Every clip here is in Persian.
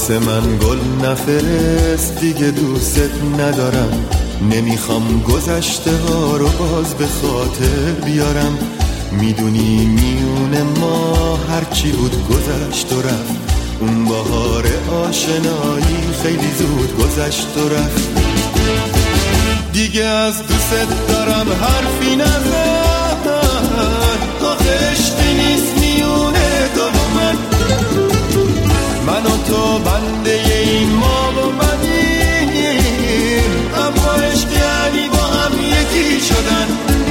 واسه من گل نفرست دیگه دوست ندارم، نمیخوام گذشته ها رو باز به خاطر بیارم. میدونی میونه ما هرچی بود گذشت و رفت، اون بهار آشنایی خیلی زود گذشت و رفت. دیگه از دوست دارم حرفی نزن، آخه عشقی نیست میونه تو و من و تو بنده این ما و منیم، اما عشق یعنی با هم یکی شدن.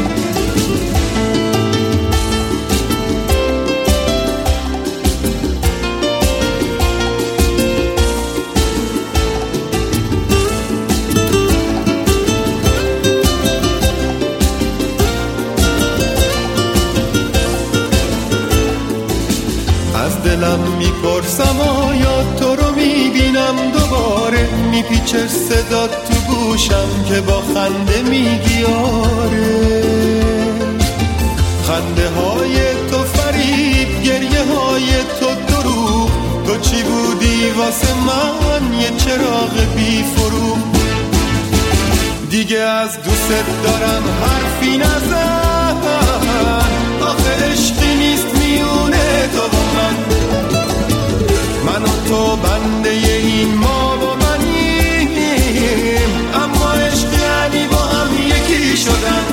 از دلم میپرسم آیا تو رو میبینم دوباره، میپیچه صدا تو گوشم که با خنده میگی آره. خنده های تو فریب، گریه های تو دروغ، تو چی بودی واسه من یه چراغ بی فروغ. دیگه از دوست دارم حرفی نزن، آخه عشقی نیست میونه تو و من و تو بنده این ما و منیم، اما عشق یعنی با هم یکی شدن.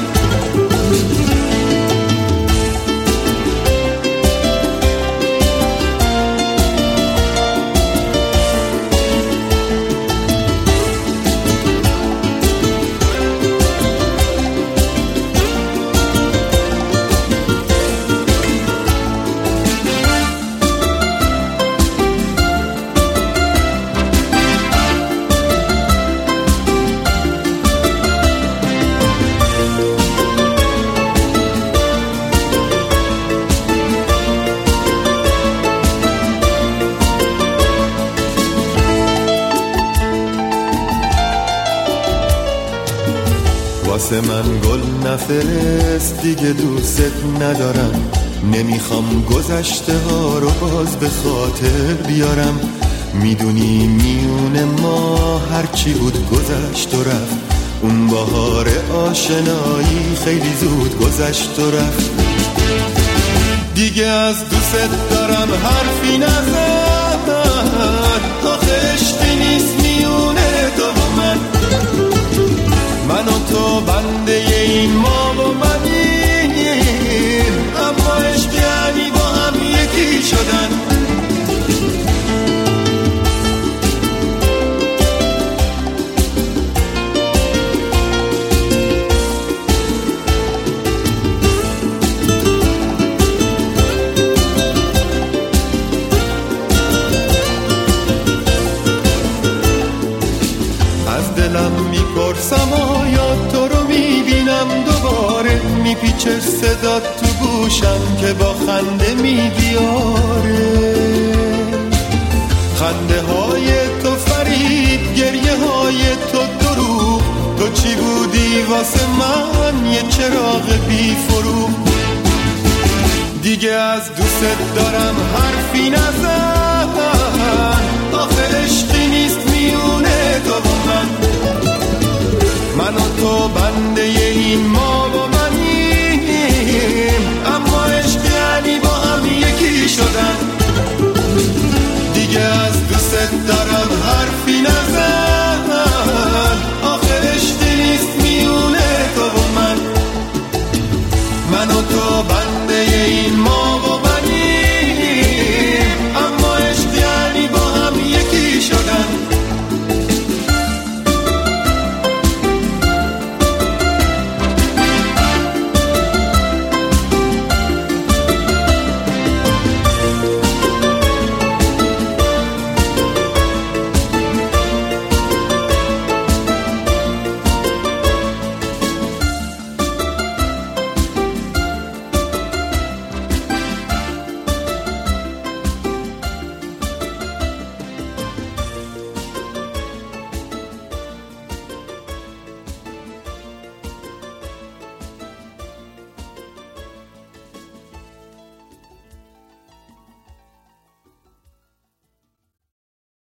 واسه من گل نفرست دیگه دوست ندارم، نمیخوام گذشته ها رو باز به خاطر بیارم. میدونی میونه ما هرچی بود گذشت و رفت، اون بهار آشنایی خیلی زود گذشت و رفت. دیگه از دوست دارم حرفی نزن، آخه عشقی نیست میونه تو و من و تو بنده این ما و منیم، اما عشق یعنی با هم یکی شدن. از دلم میپرسم آیا تو رو میبینم دوباره، میپیچه صدا تو گوشم که با خنده میگی آره. خنده های تو فریب، گریه های تو دروغ، تو چی بودی واسه من یه چراغ بی فروغ. دیگه از دوست دارم حرفی نزن، آخه عشقی نیست میونه تو و من و تو بنده این ما